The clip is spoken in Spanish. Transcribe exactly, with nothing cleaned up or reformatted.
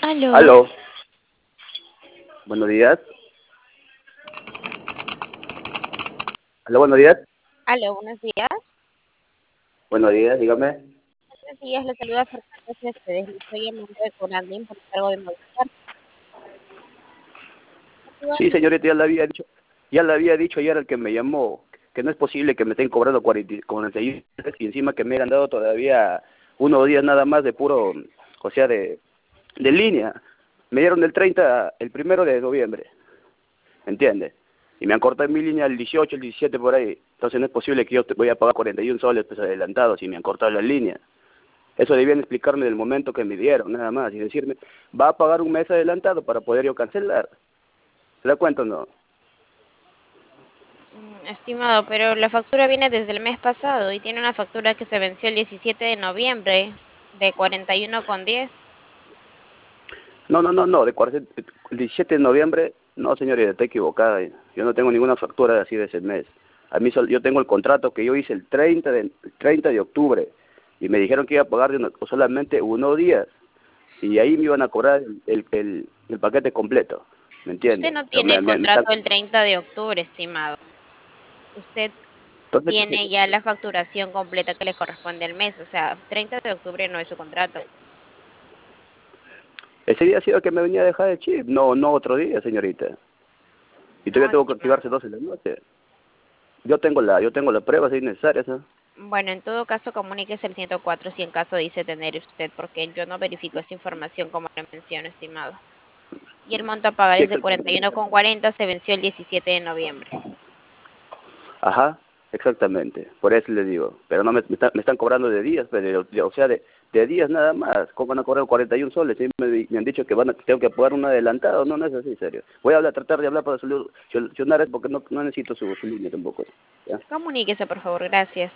Aló. Aló, buenos días. Aló, buenos días. Aló, buenos días. Buenos días, dígame. Buenos días, le saluda Fernanda Céspedes. Le estoy llamando de Conandín por cargo de Movistar. Sí, señorita, ya le había dicho, ya le había dicho ayer al que me llamó que no es posible que me estén cobrando cuarenta, cuarenta y uno y encima que me hayan dado todavía unos días nada más de puro, o sea, de, de línea. Me dieron el treinta, el primero de noviembre, ¿entiende? Y me han cortado mi línea el dieciocho, el diecisiete por ahí. Entonces no es posible que yo te voy a pagar cuarenta y uno soles pues adelantados y me han cortado la línea. Eso debían explicarme del momento que me dieron, nada más, y decirme, va a pagar un mes adelantado para poder yo cancelar. ¿Se da cuenta o no? Mm, Estimado, pero la factura viene desde el mes pasado y tiene una factura que se venció el diecisiete de noviembre de cuarenta y uno con diez. No, no, no, no, de cuarenta el diecisiete de noviembre, no, señorita, está equivocada. Yo no tengo ninguna factura así de ese mes. A mí sol- yo tengo el contrato que yo hice el treinta de, el treinta de octubre y me dijeron que iba a pagar de una- solamente unos días y ahí me iban a cobrar el, el, el, el paquete completo, ¿me Usted entiende? no Pero tiene me, el me, me están... contrato del treinta de octubre, estimado. Usted Entonces, tiene ya la facturación completa que le corresponde al mes. O sea, treinta de octubre no es su contrato. ese día ha sido que me venía a dejar el chip, no, no otro día, señorita. Y No, todavía tengo que estimado. activarse dos en la noche. Yo tengo la, yo tengo la prueba si es necesaria, ¿sí? Bueno, en todo caso, comuníquese al ciento cuatro si en caso dice tener usted, porque yo no verifico esa información como le menciono, estimado. Y el monto a pagar Sí, es de cuarenta y exactamente. uno con cuarenta, se venció el diecisiete de noviembre. Ajá, exactamente. Por eso le digo. Pero no me, me, está- me están cobrando de días, pero de- o sea, de, de días nada más. ¿Cómo van a cobrar cuarenta y uno soles? Sí, me, di- me han dicho que van a, tengo que pagar un adelantado. No, no es así, serio. Voy a hablar, tratar de hablar para solu- solucionar eso porque no, no necesito su, su línea tampoco. ¿Ya? Comuníquese, por favor, gracias.